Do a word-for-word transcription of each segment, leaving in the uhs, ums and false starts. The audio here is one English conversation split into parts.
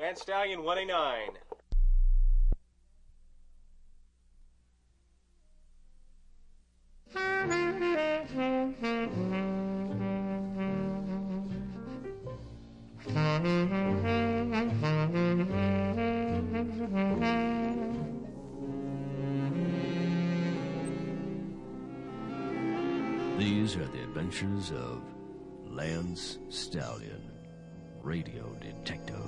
Lance Stallion one A nine. These are the adventures of Lance Stallion, radio detective.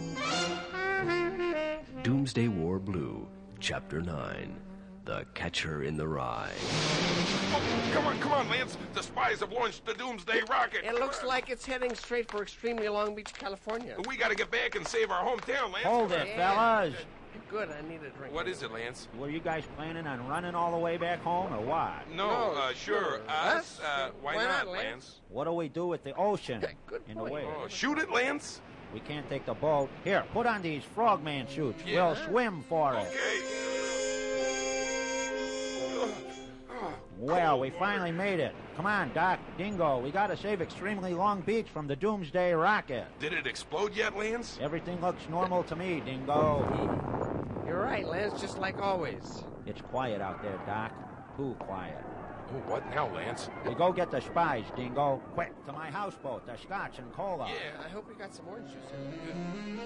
Doomsday War Blue, Chapter nine, The Catcher in the Rye. Oh, come on, come on, Lance. The spies have launched the Doomsday rocket. It looks like it's heading straight for extremely Long Beach, California. We got to get back and save our hometown, Lance. Hold it, fellas. Good, I need a drink. What is it, Lance? Were you guys planning on running all the way back home, or what? No, No, uh, sure. sure. Us? Uh, why, Why not, not, Lance? Lance? What do we do with the ocean Good in the point. way? Oh, shoot it, Lance? We can't take the boat. Here, put on these frogman suits. Yeah. We'll swim for it. Okay. Well, we finally made it. Come on, Doc, Dingo. We gotta save extremely Long Beach from the Doomsday rocket. Did it explode yet, Lance? Everything looks normal to me, Dingo. You're right, Lance, just like always. It's quiet out there, Doc. Too quiet. Oh, what now, Lance? We go get the spies, Dingo. Quick, to my houseboat, the scotch and cola. Yeah, I hope you got some orange juice in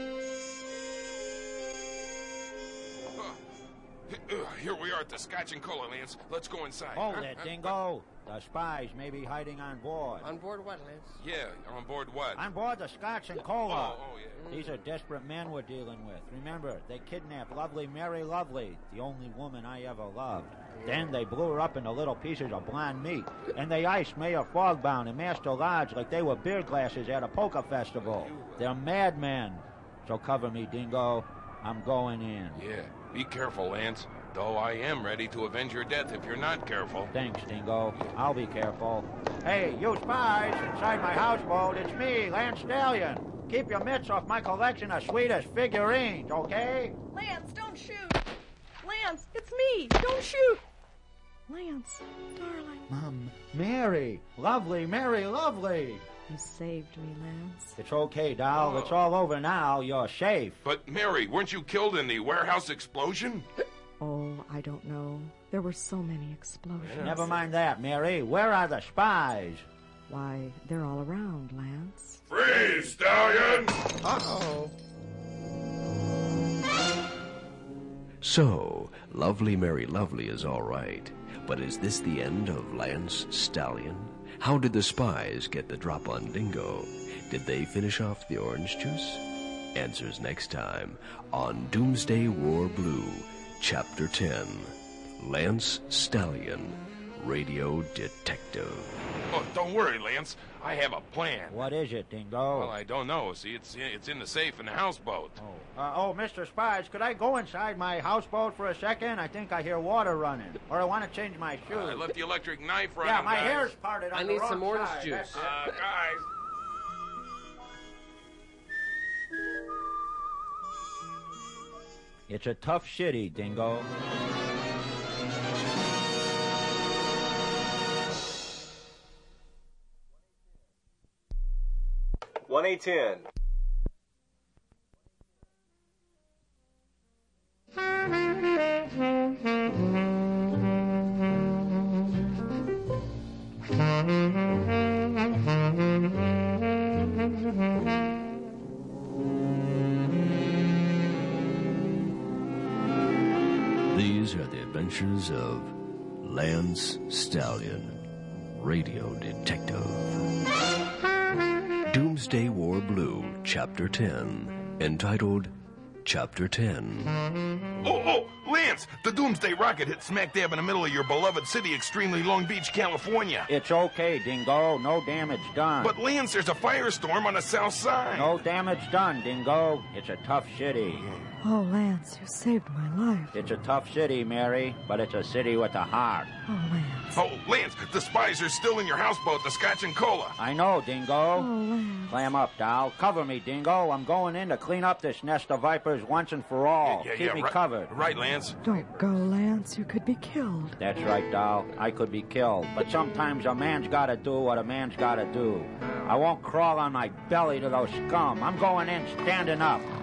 Uh, Here we are at the Scotch and Cola, Lance. Let's go inside. Hold Huh? it, Huh? Dingo. The spies may be hiding on board. On board what, Lance? Yeah, on board what? On board the scotch and cola. Oh, oh, yeah. These are desperate men we're dealing with. Remember, they kidnapped lovely Mary Lovely, the only woman I ever loved. Then they blew her up into little pieces of blonde meat. And they iced Mayor Fogbound and Master Lodge like they were beer glasses at a poker festival. They're madmen. So cover me, Dingo. I'm going in. Yeah, be careful, Lance. Though I am ready to avenge your death if you're not careful. Thanks, Dingo. I'll be careful. Hey, you spies, inside my houseboat, it's me, Lance Stallion. Keep your mitts off my collection of sweetest figurines, okay? Lance, don't shoot! Lance, it's me! Don't shoot! Lance, darling. Mom, Mary, lovely, Mary, lovely. You saved me, Lance. It's okay, doll. It's all over now. You're safe. But, Mary, weren't you killed in the warehouse explosion? Oh, I don't know. There were so many explosions. Never mind that, Mary. Where are the spies? Why, they're all around, Lance. Freeze, Stallion! Uh-oh. So, lovely Mary Lovely is all right. But is this the end of Lance Stallion? How did the spies get the drop on Dingo? Did they finish off the orange juice? Answers next time on Doomsday War Blue, Chapter ten, Lance Stallion, Radio Detective. Oh, don't worry, Lance. I have a plan. What is it, Dingo? Well, I don't know. See, it's it's in the safe in the houseboat. Oh, uh, oh, Mister Spies, could I go inside my houseboat for a second? I think I hear water running. Or I want to change my shoes. Uh, I left the electric knife running, yeah, my guys. hair's parted on I the need wrong some orange side. juice. That's it. Uh, guys. It's a tough shitty, Dingo. one A ten. These are the adventures of Lance Stallion, Radio Detective. Doomsday War Blue, Chapter ten, entitled Chapter ten. Oh, oh, Lance! The Doomsday rocket hit smack dab in the middle of your beloved city, extremely Long Beach, California. It's okay, Dingo. No damage done. But, Lance, there's a firestorm on the south side. No damage done, Dingo. It's a tough city. Oh, Lance, you saved my life. It's a tough city, Mary, but it's a city with a heart. Oh, Lance. Oh, Lance, the spies are still in your houseboat, the Scotch and Cola. I know, Dingo. Oh, Lance. Clam up, doll. Cover me, Dingo. I'm going in to clean up this nest of vipers once and for all. Yeah, yeah, Keep yeah, me right, covered. Right, Lance. Don't go, Lance. You could be killed. That's right, doll. I could be killed. But sometimes a man's gotta do what a man's gotta do. I won't crawl on my belly to those scum. I'm going in standing up.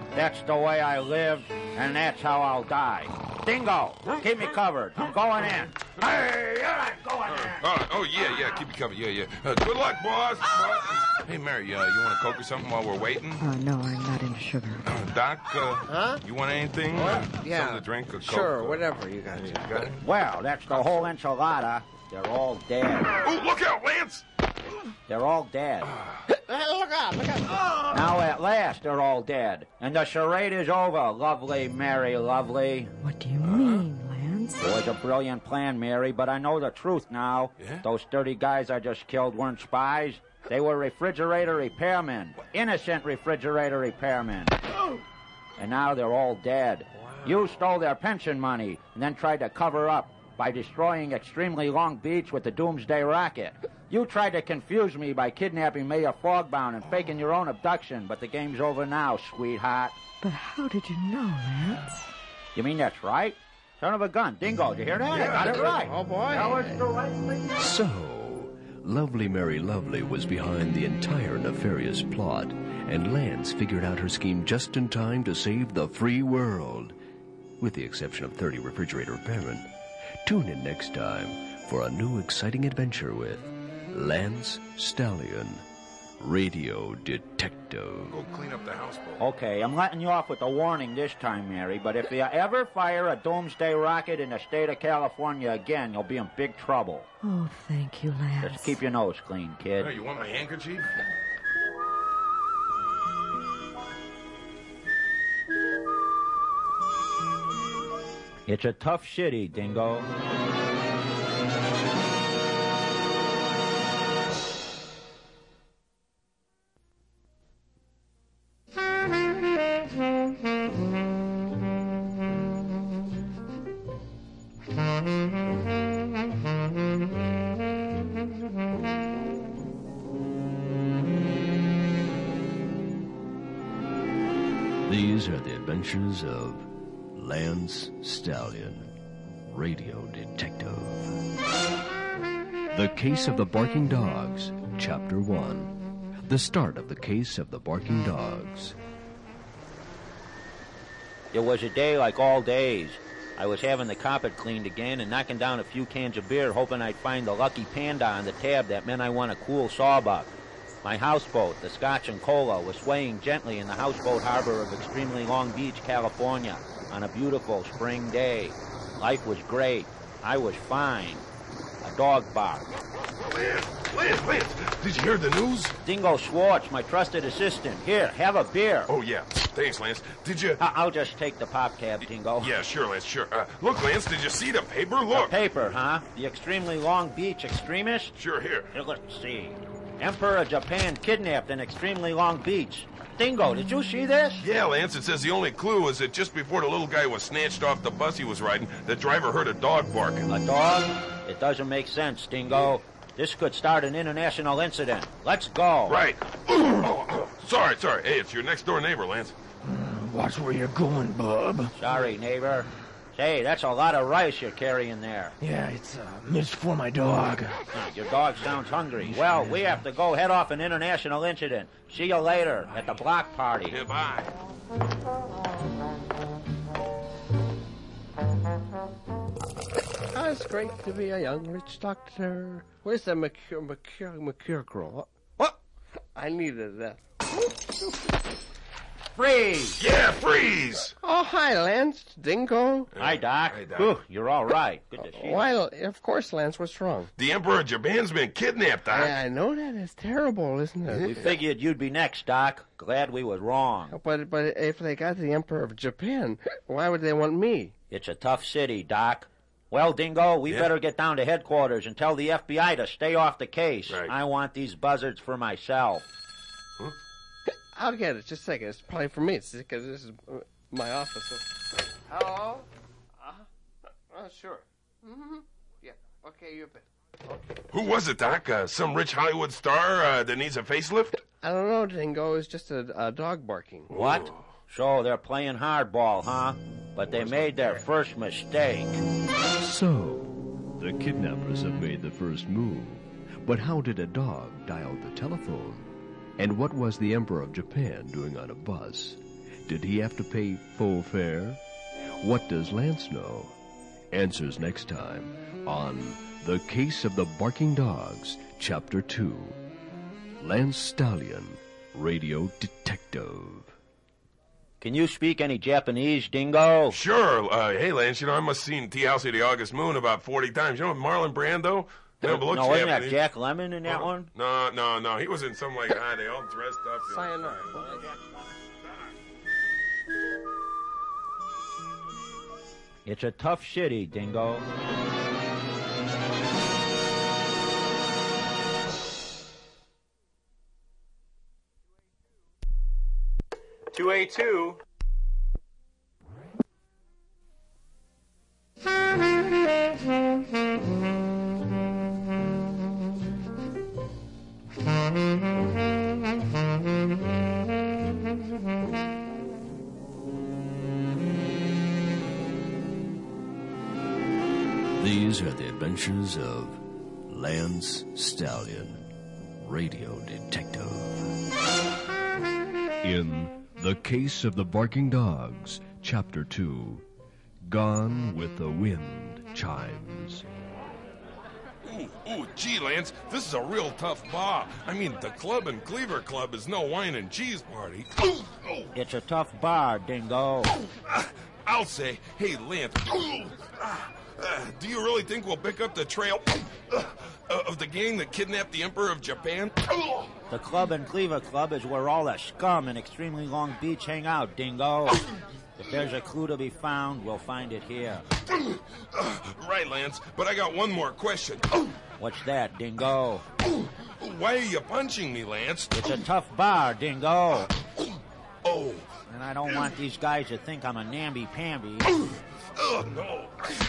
That's the way I live, and that's how I'll die. Dingo, keep me covered. I'm going in. Hey, you're not going in. Uh, oh, yeah, yeah, keep you covered. Yeah, yeah. Uh, good luck, boss. boss. Hey, Mary, uh, you want a Coke or something while we're waiting? Oh, no, I'm not into sugar. Uh, Doc, uh, Huh? you want anything? What? Uh, Yeah. Something to drink, a Coke? Sure, uh, whatever you got. You got it? Well, that's the whole enchilada. They're all dead. Oh, look out, Lance! They're all dead. Hey, look out, look out. Now at last they're all dead. And the charade is over, lovely Mary, lovely. What do you mean, Lance? It was a brilliant plan, Mary, but I know the truth now. Yeah? Those thirty guys I just killed weren't spies. They were refrigerator repairmen. Innocent refrigerator repairmen. And now they're all dead. You stole their pension money and then tried to cover up by destroying Extremely Long Beach with the Doomsday Rocket. You tried to confuse me by kidnapping Mayor Fogbound and faking your own abduction, but the game's over now, sweetheart. But how did you know, Lance? You mean that's right? Son of a gun. Dingo, did you hear that? I got it right. Oh, boy. That was the right thing. So, Lovely Mary Lovely was behind the entire nefarious plot, and Lance figured out her scheme just in time to save the free world, with the exception of thirty refrigerator repairmen. Tune in next time for a new exciting adventure with Lance Stallion, Radio Detective. Go clean up the houseboat. Okay, I'm letting you off with a warning this time, Mary, but if you ever fire a Doomsday Rocket in the state of California again, you'll be in big trouble. Oh, thank you, Lance. Just keep your nose clean, kid. Hey, you want my handkerchief? It's a tough shitty, Dingo. These are the adventures of Lance Stallion, Radio Detective. The Case of the Barking Dogs, Chapter one. The start of the case of the Barking Dogs. It was a day like all days. I was having the carpet cleaned again and knocking down a few cans of beer, hoping I'd find the lucky panda on the tab that meant I won a cool sawbuck. My houseboat, the Scotch and Cola, was swaying gently in the houseboat harbor of Extremely Long Beach, California, on a beautiful spring day. Life was great. I was fine. A dog barked. Lance, Lance, Lance, did you hear the news? Dingo Schwartz, my trusted assistant. Here, have a beer. Oh, yeah. Thanks, Lance. Did you... I- I'll just take the pop tab, Dingo. Yeah, sure, Lance, sure. Uh, look, Lance, did you see the paper? The Look. paper, huh? The Extremely Long Beach extremist? Sure, here. Here, let's see. Emperor of Japan kidnapped in Extremely Long Beach. Dingo, did you see this? Yeah, Lance, it says the only clue was that just before the little guy was snatched off the bus he was riding, the driver heard a dog barking. A dog? It doesn't make sense, Dingo. This could start an international incident. Let's go. Right. Oh, oh, sorry, sorry. Hey, it's your next-door neighbor, Lance. Watch where you're going, bub. Sorry, neighbor. Say, that's a lot of rice you're carrying there. Yeah, it's, uh, it's for my dog. Huh, your dog sounds hungry. Well, we have to go head off an international incident. See you later at the block party. Goodbye. Oh, it's great to be a young rich doctor. Where's the Mercure, Mercure, Mercure girl? What? What? I needed that. Freeze! Yeah, freeze! Oh, hi, Lance. Dingo. Hi, Doc. Hi, Doc. Whew, you're all right. Good to see you. Well, of course, Lance. What's wrong? The Emperor of Japan's been kidnapped, Doc. I, I know that. It's terrible, isn't We it? figured you'd be next, Doc. Glad we was wrong. But but if they got the Emperor of Japan, why would they want me? It's a tough city, Doc. Well, Dingo, we Yeah? better get down to headquarters and tell the F B I to stay off the case. Right. I want these buzzards for myself. I'll get it. Just a second. It's probably for me. It's because this is uh, my office. So. Hello? Uh, oh, sure. Mm-hmm. Yeah. Okay, you bet. Okay. Who was it, Doc? Uh, some rich Hollywood star uh, that needs a facelift? I don't know, Dingo. It's just a, a dog barking. What? So they're playing hardball, huh? But they made their first mistake. So, the kidnappers have made the first move. But how did a dog dial the telephone? And what was the Emperor of Japan doing on a bus? Did he have to pay full fare? What does Lance know? Answers next time on The Case of the Barking Dogs, Chapter two. Lance Stallion, Radio Detective. Can you speak any Japanese, Dingo? Sure. Uh, hey, Lance, you know, I must have seen Tea House of the August Moon about forty times. You know Marlon Brando? No, but looks no wasn't that Japanese. Jack Lemmon in that Uh, one? No, no, no. He was in some like, ah, they all dressed up. You know. Sayonara. It's a tough city, Dingo. two A two. These are the adventures of Lance Stallion, Radio Detective. In The Case of the Barking Dogs, Chapter two, Gone with the Wind Chimes. Ooh, ooh, gee, Lance, this is a real tough bar. I mean, the Club and Cleaver Club is no wine and cheese party. Ooh, oh, It's a tough bar, Dingo. uh, I'll say, hey, Lance, ooh, uh, uh, do you really think we'll pick up the trail uh, uh, of the gang that kidnapped the Emperor of Japan? Uh, The Club and Cleaver Club is where all the scum in Extremely Long Beach hang out, Dingo. If there's a clue to be found, we'll find it here. uh, right, Lance, but I got one more question. What's that, Dingo? Why are you punching me, Lance? It's a tough bar, Dingo. Oh, And I don't want these guys to think I'm a namby-pamby. oh, no.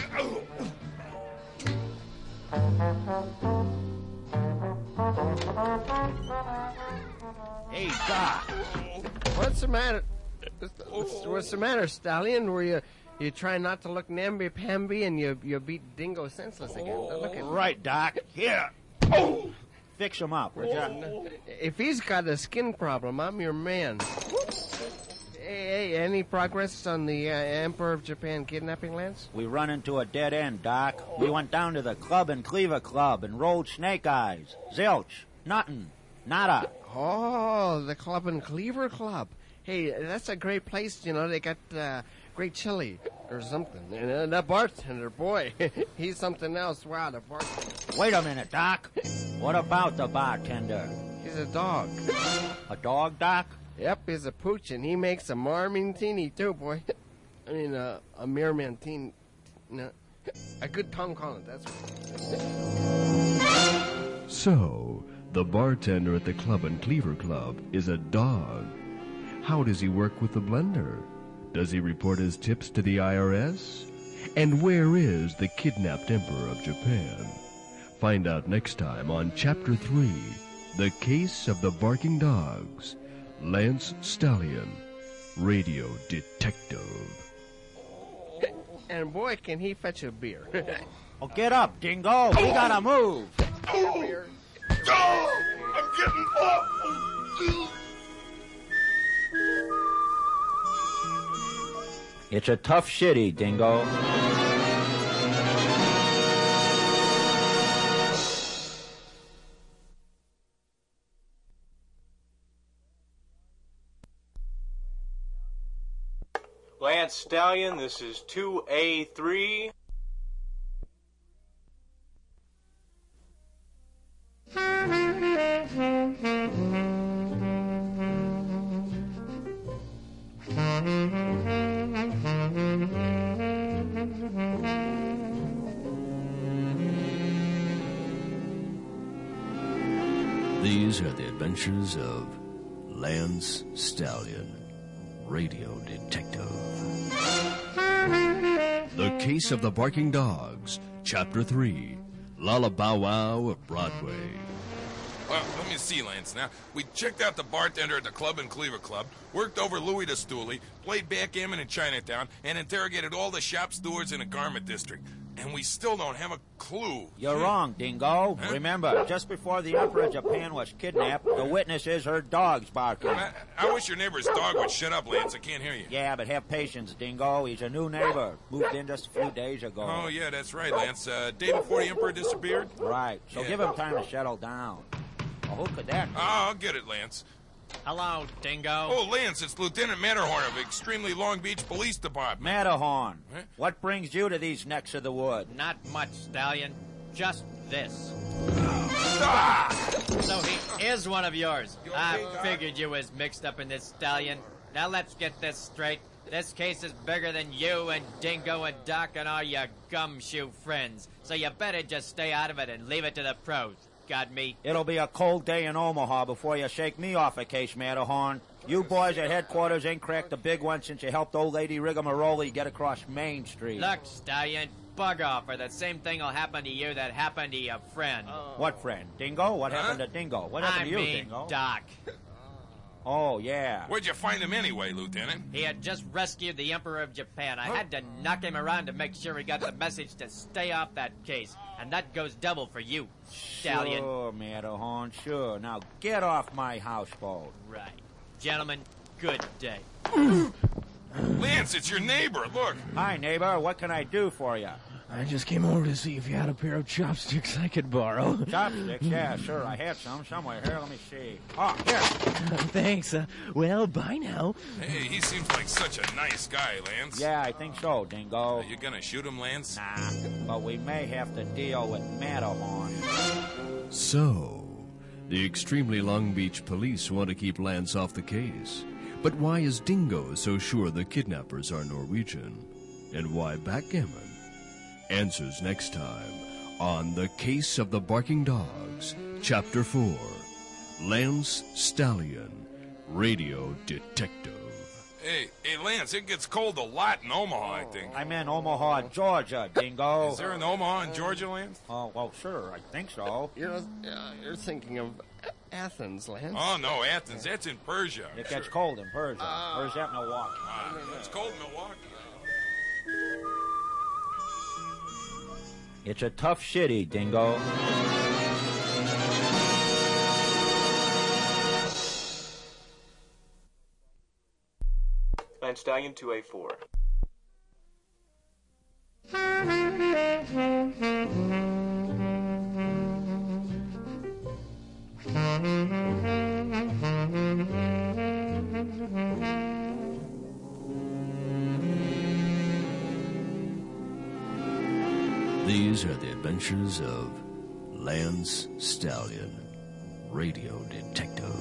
Hey, Doc. What's the matter? What's, what's the matter, Stallion? Were you you try not to look namby-pamby and you you beat Dingo senseless again? Look at Right, Doc. Here. Fix him up, would ya? If he's got a skin problem, I'm your man. Hey, hey, any progress on the uh, Emperor of Japan kidnapping, Lance? We run into a dead end, Doc. We went down to the Club and Cleaver Club and rolled snake eyes. Zilch. Nothing. Nada. Oh, the Club and Cleaver Club. Hey, that's a great place, you know. They got uh, great chili or something. And uh, that bartender, boy, he's something else. Wow, the bartender. Wait a minute, Doc. What about the bartender? He's a dog. A dog, Doc? Yep, he's a pooch, and he makes a marmintini, too, boy. I mean, uh, a mirmantine. No, a good Tom Collins, that's right. So, the bartender at the Club and Cleaver Club is a dog. How does he work with the blender? Does he report his tips to the I R S? And where is the kidnapped Emperor of Japan? Find out next time on Chapter three, The Case of the Barking Dogs. Lance Stallion, Radio Detective. And boy, can he fetch a beer. Oh, get up, Dingo. We gotta move. Oh, I'm getting up. It's a tough shitty, Dingo. Lance Stallion, this is two A three. These are the adventures of Lance Stallion, Radio Detective. The Case of the Barking Dogs, Chapter three, Lullabow Wow of Broadway. Well, let me see, Lance. Now, we checked out the bartender at the Club and Cleaver Club, worked over Louis the Stoolie, played backgammon in Chinatown, and interrogated all the shop stewards in the garment district. and we still don't have a clue. You're wrong, Dingo. Huh? Remember, just before the Emperor of Japan was kidnapped, the witnesses heard dogs barking. I, I wish your neighbor's dog would shut up, Lance. I can't hear you. Yeah, but have patience, Dingo. He's a new neighbor. Moved in just a few days ago. Oh, yeah, that's right, Lance. Uh, day before the Emperor disappeared? Right. So Yeah. give him time to settle down. Well, who could that be? Oh, I'll get it, Lance. Hello, Dingo. Oh, Lance, it's Lieutenant Matterhorn of Extremely Long Beach Police Department. Matterhorn. Huh? What brings you to these necks of the wood? Not much, Stallion. Just this. Ah! So he is one of yours. You okay, I Doc? figured you was mixed up in this, Stallion. Now let's get this straight. This case is bigger than you and Dingo and Doc and all your gumshoe friends. So you better just stay out of it and leave it to the pros. Got me? It'll be a cold day in Omaha before you shake me off a case, Matterhorn. You boys at headquarters ain't cracked a big one since you helped old lady Rigamaroli get across Main Street. Look, Stallion, bug off, or the same thing will happen to you that happened to your friend. What friend? Dingo? What Huh? happened to Dingo? What happened I to you, mean, Dingo? Doc. Oh, yeah. Where'd you find him anyway, Lieutenant? He had just rescued the Emperor of Japan. I had to knock him around to make sure he got the message to stay off that case. And that goes double for you, Stallion. Sure, Matterhorn, sure. Now get off my houseboat. Right. Gentlemen, good day. Lance, it's your neighbor. Look. Hi, neighbor. What can I do for you? I just came over to see if you had a pair of chopsticks I could borrow. Chopsticks? Yeah, sure. I had some somewhere. Here, let me see. Oh, here. Thanks. Uh, well, bye now. Hey, he seems like such a nice guy, Lance. Yeah, I think so, Dingo. Are you gonna shoot him, Lance? Nah, but we may have to deal with Matterhorn. So, the extremely Long Beach police want to keep Lance off the case. But why is Dingo so sure the kidnappers are Norwegian? And why backgammon? Answers next time on The Case of the Barking Dogs, Chapter four, Lance Stallion, Radio Detective. Hey, hey, Lance, it gets cold a lot in Omaha, I think. I'm in Omaha, Georgia, Dingo. Is there an Omaha in Georgia, Lance? Oh, well, sure. I think so. You're, uh, you're thinking of Athens, Lance. Oh, no, Athens. That's in Persia. It gets cold in Persia. Or is that Milwaukee? Ah, it's cold in Milwaukee. It's a tough city, Dingo. Lance Stallion two A four. These are the adventures of Lance Stallion, Radio Detective.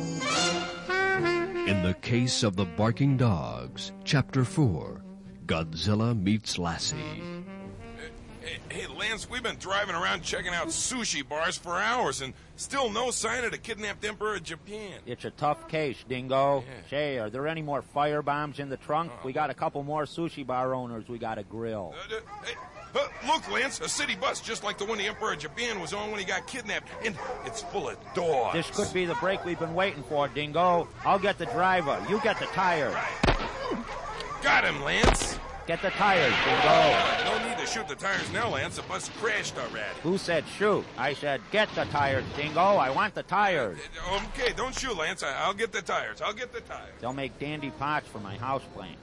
In The Case of the Barking Dogs, Chapter four, Godzilla Meets Lassie. Hey, hey, Lance, we've been driving around checking out sushi bars for hours and still no sign of the kidnapped Emperor of Japan. It's a tough case, Dingo. Yeah. Say, are there any more fire bombs in the trunk? We got a couple more sushi bar owners we got to grill. Uh, uh, hey, uh, look, Lance, a city bus just like the one the Emperor of Japan was on when he got kidnapped, and it's full of dogs. This could be the break we've been waiting for, Dingo. I'll get the driver. You get the tires. Got him, Lance. Get the tires, Dingo. No need to shoot the tires now, Lance. The bus crashed already. Who said shoot? I said get the tires, Dingo. I want the tires. Uh, Okay, don't shoot, Lance. I- I'll get the tires. I'll get the tires. They'll make dandy pots for my houseplant.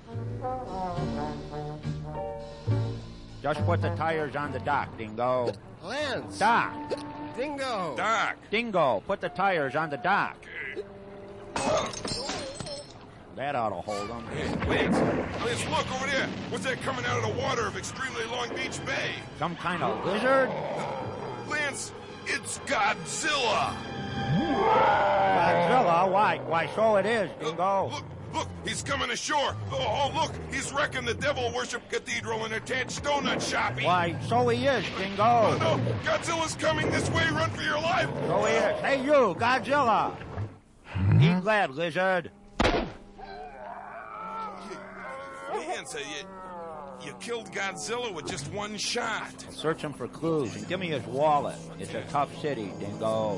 Just put the tires on the dock, Dingo. Lance! Dock! Dingo! Doc. Dingo, put the tires on the dock. That ought to hold them. Hey, Lance, Lance, look over there. What's that coming out of the water of extremely Long Beach Bay? Some kind of lizard? Lance, it's Godzilla. Godzilla? Why? Why, so it is, Uh, Dingo. Look, look, he's coming ashore. Oh, oh, look, he's wrecking the Devil Worship Cathedral and attached donut shopping. Why, so he is, Oh, Dingo. no, Godzilla's coming this way. Run for your life. So he is. Hey, you, Godzilla. Eat glad, lizard. Lance, uh, you, you killed Godzilla with just one shot. Search him for clues and give me his wallet. It's a tough city, Dingo.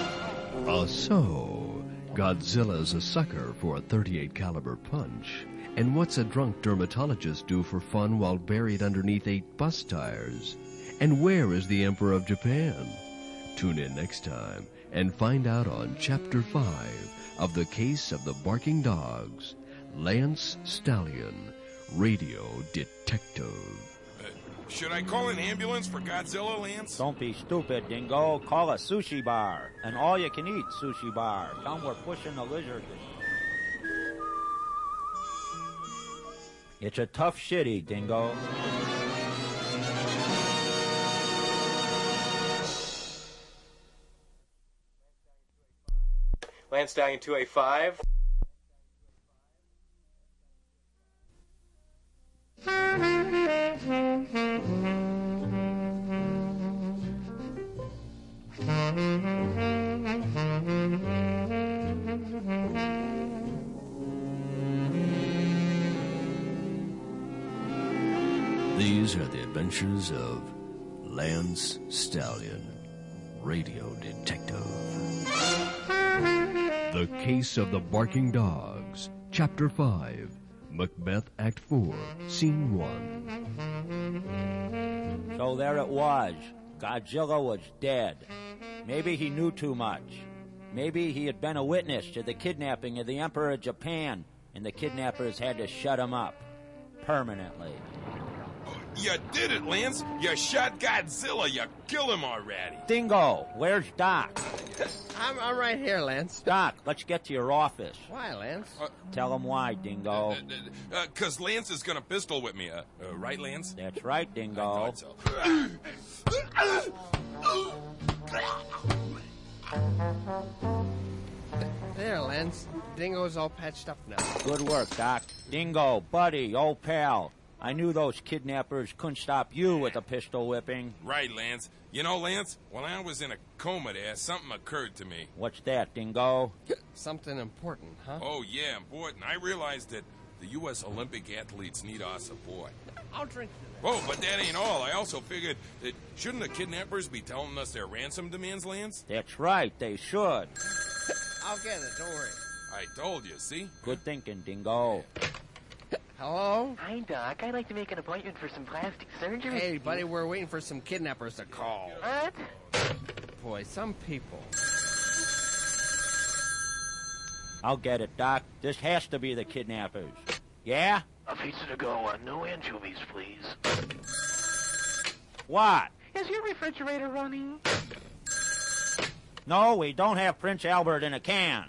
Uh, so, Godzilla's a sucker for a thirty-eight caliber punch, And what's a drunk dermatologist do for fun while buried underneath eight bus tires? And where is the Emperor of Japan? Tune in next time and find out on Chapter five of The Case of the Barking Dogs, Lance Stallion, Radio Detective. Should I call an ambulance for Godzilla, Lance? Don't be stupid, Dingo. Call a sushi bar. An all-you-can-eat sushi bar. Tell 'em we're pushing the lizard. It's a tough shitty, Dingo. Lance Stallion two A five. These are the adventures of Lance Stallion, Radio Detective. The Case of the Barking Dogs, Chapter five, Macbeth, Act four, Scene one. So there it was. Godzilla was dead. Maybe he knew too much. Maybe he had been a witness to the kidnapping of the Emperor of Japan, and the kidnappers had to shut him up. Permanently. You did it, Lance. You shot Godzilla. You killed him already. Dingo, where's Doc? I'm, I'm right here, Lance. Doc, let's get to your office. Why, Lance? Uh, Tell him why, Dingo. Because uh, uh, uh, Lance is going to pistol whip me. Uh, uh, right, Lance? That's right, Dingo. I thought so. There, Lance. Dingo's all patched up now. Good work, Doc. Dingo, buddy, old pal. I knew those kidnappers couldn't stop you with a pistol whipping. Right, Lance. You know, Lance, when I was in a coma there, something occurred to me. What's that, Dingo? Something important, huh? Oh, yeah, important. I realized that the U S Olympic athletes need our support. I'll drink to that. Oh, but that ain't all. I also figured that shouldn't the kidnappers be telling us their ransom demands, Lance? That's right, they should. I'll get it, don't worry. I told you, see? Good thinking, Dingo. Hello? Hi, Doc. I'd like to make an appointment for some plastic surgery. Hey, buddy, we're waiting for some kidnappers to call. What? Boy, some people. I'll get it, Doc. This has to be the kidnappers. Yeah? A pizza to go on no anchovies, please. What? Is your refrigerator running? No, we don't have Prince Albert in a can.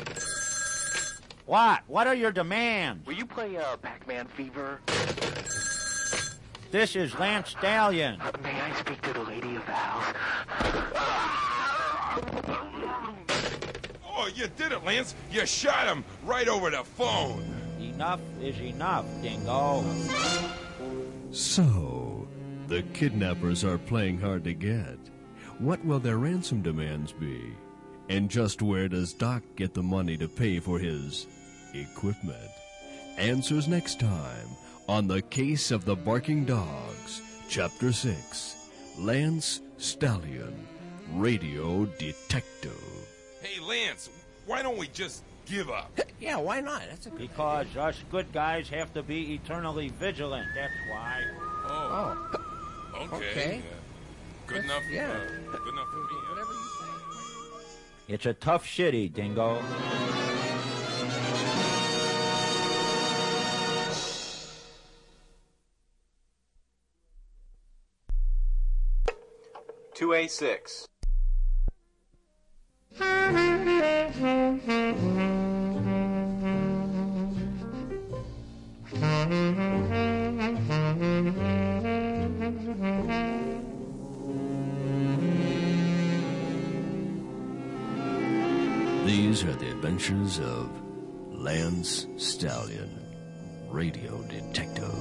What? What are your demands? Will you play uh, Pac-Man Fever? This is Lance Stallion. Uh, may I speak to the lady of the house? Oh, you did it, Lance. You shot him right over the phone. Enough is enough, Dingo. So, the kidnappers are playing hard to get. What will their ransom demands be? And just where does Doc get the money to pay for his equipment? Answers next time on The Case of the Barking Dogs, Chapter six, Lance Stallion, Radio Detective. Hey, Lance, why don't we just give up? Yeah, why not? That's a good Because us good guys have to be eternally vigilant, that's why. Oh. Oh. Okay. Okay. Uh, good enough. Yeah. Uh, good enough for me. Uh, Whatever you say. It's a tough shitty, Dingo. two A six. These are the adventures of Lance Stallion, Radio Detective.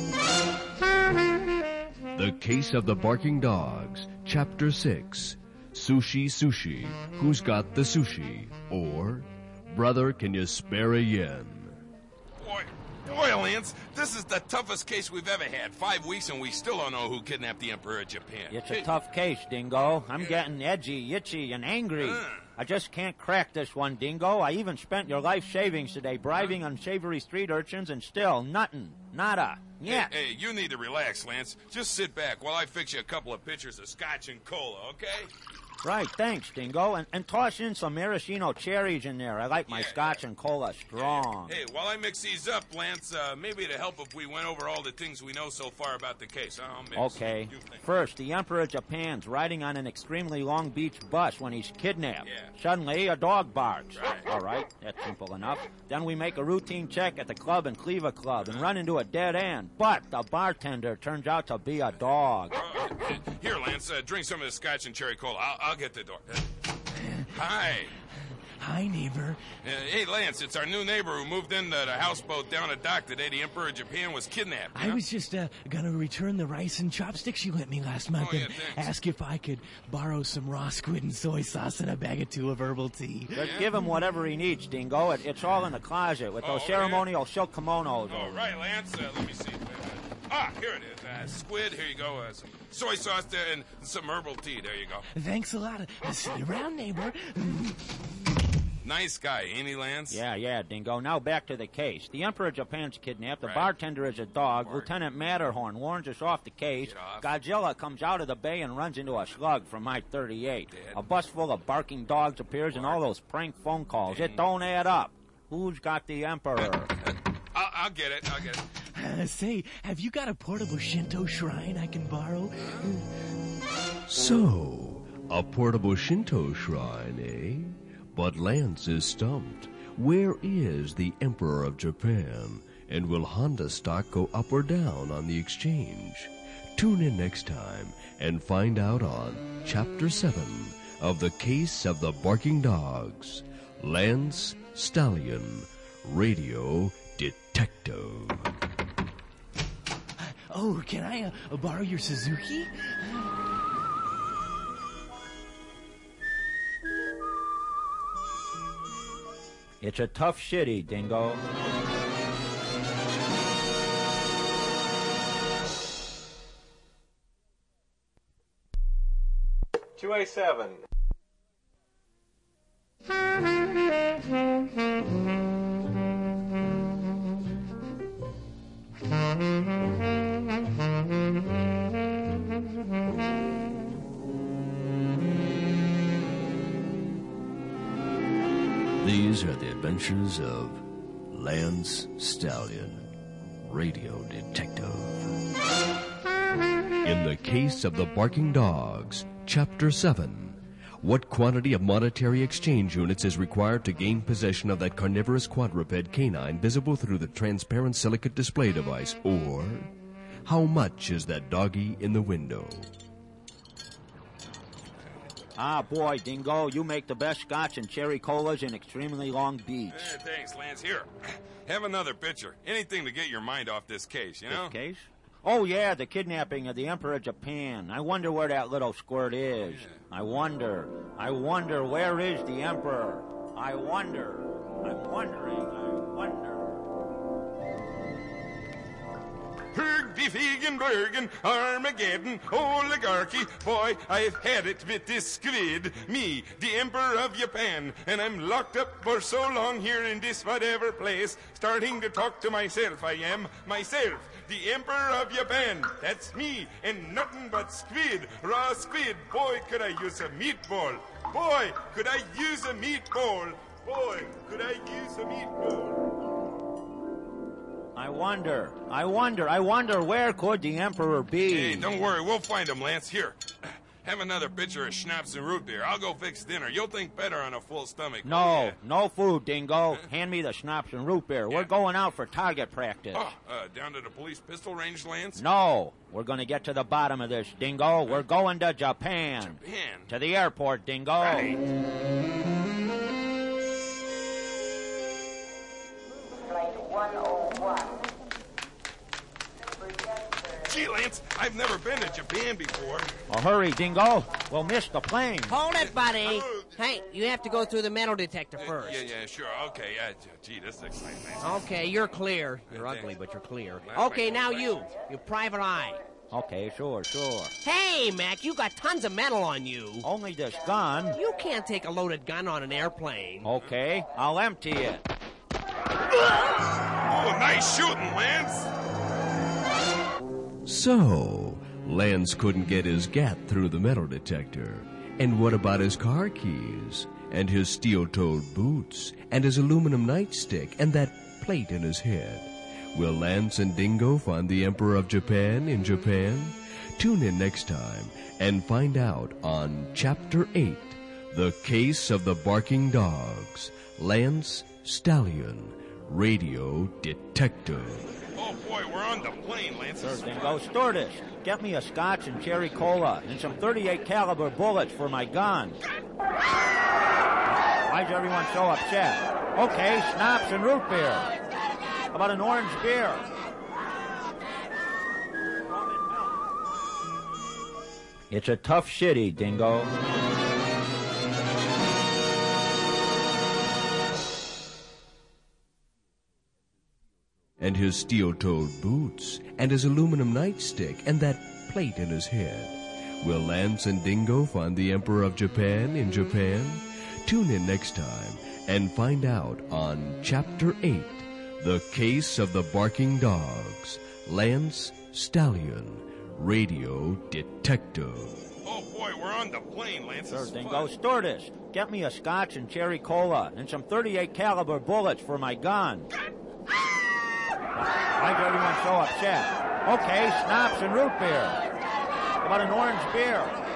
The Case of the Barking Dogs, Chapter six, Sushi Sushi, Who's Got the Sushi? Or, Brother, Can You Spare a Yen? Boy, boy, Lance, this is the toughest case we've ever had. Five weeks and we still don't know who kidnapped the Emperor of Japan. It's a tough case, Dingo. I'm getting edgy, itchy, and angry. Uh. I just can't crack this one, Dingo. I even spent your life savings today bribing unsavory street urchins and still nothing. Nada. Yeah. Hey, hey, you need to relax, Lance. Just sit back while I fix you a couple of pitchers of scotch and cola, okay? Right, thanks, Dingo. And, and toss in some maraschino cherries in there. I like my Yeah, scotch and cola strong. Hey, while I mix these up, Lance, uh, maybe it'd help if we went over all the things we know so far about the case. I'll mix. Okay. You think. First, the Emperor of Japan's riding on an extremely Long Beach bus when he's kidnapped. Yeah. Suddenly, a dog barks. Right. All right, that's simple enough. Then we make a routine check at the club and Cleaver Club and run into a dead end. But the bartender turns out to be a dog. Uh, uh, here, Lance, uh, drink some of the scotch and cherry cola. I'll, I'll get the door. Uh, hi. Hi, neighbor. Uh, hey, Lance, it's our new neighbor who moved into the houseboat down at dock today. The Emperor of Japan was kidnapped. I huh? was just uh, gonna return the rice and chopsticks you lent me last month Oh, yeah, and thanks. ask if I could borrow some raw squid and soy sauce and a bag or two of herbal tea. Just give him whatever he needs, Dingo. It, it's all in the closet with Oh, those okay. ceremonial silk kimonos. All right, Lance. Uh, let me see. Uh, ah, here it is. Uh, squid. Here you go. Uh, some soy sauce there and some herbal tea. There you go. Thanks a lot. I'll see you around, neighbor. Nice guy, ain't he, Lance? Yeah, yeah, Dingo. Now back to the case. The Emperor of Japan's kidnapped. The Right. bartender is a dog. Right. Lieutenant Matterhorn warns us off the case. Get off. Godzilla comes out of the bay and runs into a slug from I thirty-eight. Dead. A bus full of barking dogs appears and all those prank phone calls. It don't add up. Who's got the Emperor? I'll, I'll get it. I'll get it. Uh, say, have you got a portable Shinto shrine I can borrow? So, a portable Shinto shrine, eh? But Lance is stumped. Where is the Emperor of Japan? And will Honda stock go up or down on the exchange? Tune in next time and find out on Chapter seven of The Case of the Barking Dogs. Lance Stallion, Radio Detective. Oh, can I uh, borrow your Suzuki? It's a tough shitty, Dingo. two A seven. These are the adventures of Lance Stallion, Radio Detective. In the Case of the Barking Dogs, Chapter seven. What quantity of monetary exchange units is required to gain possession of that carnivorous quadruped canine visible through the transparent silicate display device? Or, how much is that doggy in the window? Ah, boy, Dingo, you make the best scotch and cherry colas in extremely Long Beach. Eh, thanks, Lance. Here, have another pitcher. Anything to get your mind off this case, you know? This case? Oh, yeah, the kidnapping of the Emperor of Japan. I wonder where that little squirt is. I wonder. I wonder, where is the Emperor? I wonder. I'm wondering. I wonder. Hergby-Fegenbergen, Armageddon, oligarchy. Boy, I've had it with this squid. Me, the Emperor of Japan. And I'm locked up for so long here in this whatever place, starting to talk to myself, I am. Myself, the Emperor of Japan. That's me, and nothing but squid, raw squid. Boy, could I use a meatball. Boy, could I use a meatball. Boy, could I use a meatball. I wonder. I wonder. I wonder, where could the Emperor be? Hey, don't worry. We'll find him, Lance. Here, have another pitcher of schnapps and root beer. I'll go fix dinner. You'll think better on a full stomach. No, Yeah. no food, Dingo. Hand me the schnapps and root beer. We're Yeah. going out for target practice. Oh, uh, down to the police pistol range, Lance? No, we're going to get to the bottom of this, Dingo. We're going to Japan. Japan. To the airport, Dingo. Flight one oh one. Gee, Lance, I've never been to Japan before. Well, hurry, Dingo. We'll miss the plane. Hold it, buddy. Hey, you have to go through the metal detector first. Yeah, yeah, sure. Okay, yeah, gee, this looks like nice. Okay, you're clear. You're Thanks. ugly, but you're clear. That's Okay, right. now you. Your private eye. Okay, sure, sure. Hey, Mac, you got tons of metal on you. Only this gun. You can't take a loaded gun on an airplane. Okay, I'll empty it. Oh, nice shooting, Lance. So, Lance couldn't get his gat through the metal detector. And what about his car keys? And his steel-toed boots? And his aluminum nightstick? And that plate in his head? Will Lance and Dingo find the Emperor of Japan in Japan? Tune in next time and find out on Chapter eight, The Case of the Barking Dogs, Lance Stallion, Radio Detective. Oh, boy, we're on the plane, Lance. Sure, Dingo. Stewardess, get me a scotch and cherry cola and some thirty-eight caliber bullets for my gun. Why's everyone so upset? Okay, schnapps and root beer. How about an orange beer? It's a tough shitty, Dingo. And his steel-toed boots, and his aluminum nightstick, and that plate in his head. Will Lance and Dingo find the Emperor of Japan in Japan? Tune in next time and find out on Chapter eight, The Case of the Barking Dogs, Lance Stallion, Radio Detective. Oh, boy, we're on the plane, Lance. Sure, Dingo. Stewardess, get me a scotch and cherry cola and some thirty-eight caliber bullets for my gun. Why's everyone so upset? Okay, schnapps and root beer. How about an orange beer?